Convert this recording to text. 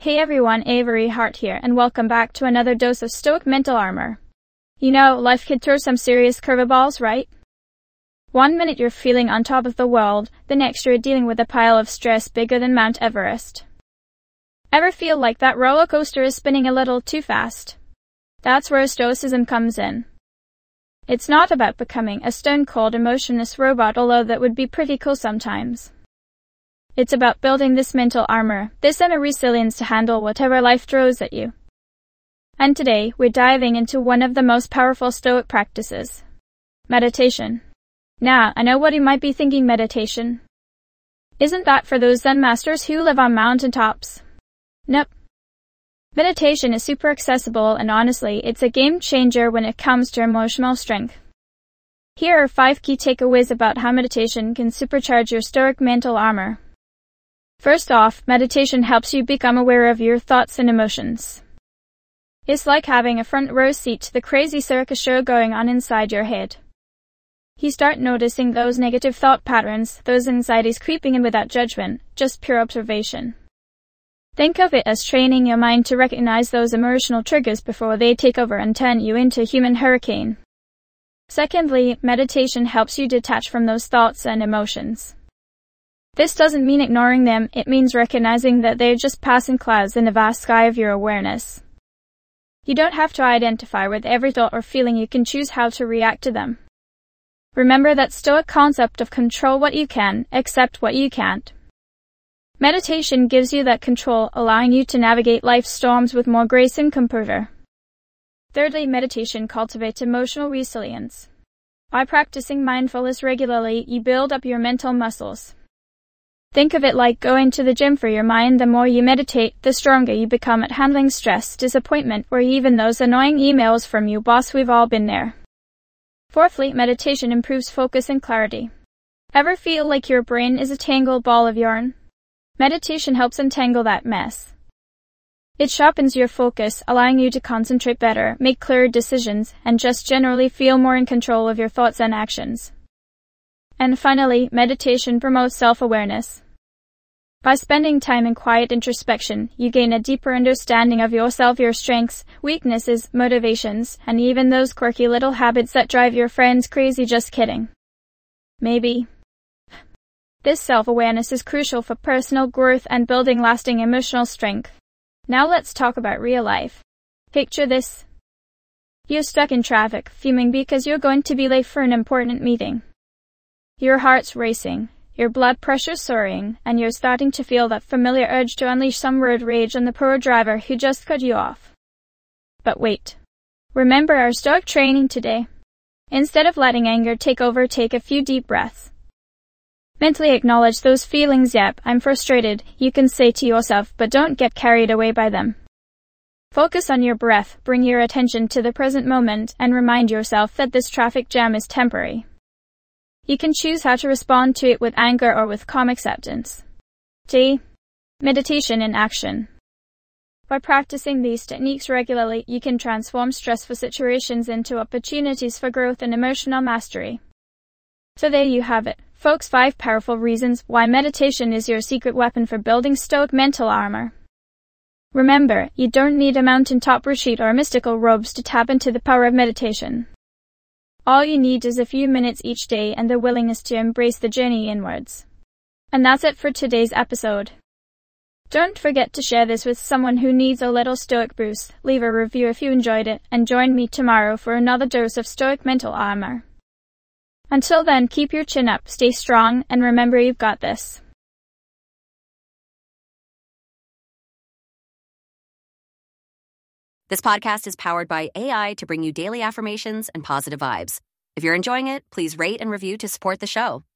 Hey everyone, Avery Hart here, and welcome back to another dose of Stoic Mental Armor. You know, life can throw some serious curveballs, right? One minute you're feeling on top of the world, the next you're dealing with a pile of stress bigger than Mount Everest. Ever feel like that roller coaster is spinning a little too fast? That's where Stoicism comes in. It's not about becoming a stone-cold emotionless robot, although that would be pretty cool sometimes. It's about building this mental armor, this inner resilience to handle whatever life throws at you. And today, we're diving into one of the most powerful Stoic practices: meditation. Now, I know what you might be thinking: meditation. Isn't that for those Zen masters who live on mountaintops? Nope. Meditation is super accessible, and honestly, it's a game changer when it comes to emotional strength. Here are 5 key takeaways about how meditation can supercharge your Stoic mental armor. First off, meditation helps you become aware of your thoughts and emotions. It's like having a front row seat to the crazy circus show going on inside your head. You start noticing those negative thought patterns, those anxieties creeping in without judgment, just pure observation. Think of it as training your mind to recognize those emotional triggers before they take over and turn you into a human hurricane. Secondly, meditation helps you detach from those thoughts and emotions. This doesn't mean ignoring them, it means recognizing that they're just passing clouds in the vast sky of your awareness. You don't have to identify with every thought or feeling, you can choose how to react to them. Remember that Stoic concept of control what you can, accept what you can't. Meditation gives you that control, allowing you to navigate life's storms with more grace and composure. Thirdly, meditation cultivates emotional resilience. By practicing mindfulness regularly, you build up your mental muscles. Think of it like going to the gym for your mind. The more you meditate, the stronger you become at handling stress, disappointment, or even those annoying emails from your boss. We've all been there. Fourthly, meditation improves focus and clarity. Ever feel like your brain is a tangled ball of yarn? Meditation helps untangle that mess. It sharpens your focus, allowing you to concentrate better, make clearer decisions, and just generally feel more in control of your thoughts and actions. And finally, meditation promotes self-awareness. By spending time in quiet introspection, you gain a deeper understanding of yourself, your strengths, weaknesses, motivations, and even those quirky little habits that drive your friends crazy. Just kidding. Maybe. This self-awareness is crucial for personal growth and building lasting emotional strength. Now let's talk about real life. Picture this. You're stuck in traffic, fuming because you're going to be late for an important meeting. Your heart's racing, your blood pressure soaring, and you're starting to feel that familiar urge to unleash some road rage on the poor driver who just cut you off. But wait. Remember our Stoic training today. Instead of letting anger take over, take a few deep breaths. Mentally acknowledge those feelings. Yep, I'm frustrated, you can say to yourself, but don't get carried away by them. Focus on your breath, bring your attention to the present moment, and remind yourself that this traffic jam is temporary. You can choose how to respond to it, with anger or with calm acceptance. D. Meditation in action. By practicing these techniques regularly, you can transform stressful situations into opportunities for growth and emotional mastery. So there you have it, folks, 5 powerful reasons why meditation is your secret weapon for building Stoic mental armor. Remember, you don't need a mountaintop retreat or mystical robes to tap into the power of meditation. All you need is a few minutes each day and the willingness to embrace the journey inwards. And that's it for today's episode. Don't forget to share this with someone who needs a little Stoic boost, leave a review if you enjoyed it, and join me tomorrow for another dose of Stoic mental armor. Until then, keep your chin up, stay strong, and remember, you've got this. This podcast is powered by AI to bring you daily affirmations and positive vibes. If you're enjoying it, please rate and review to support the show.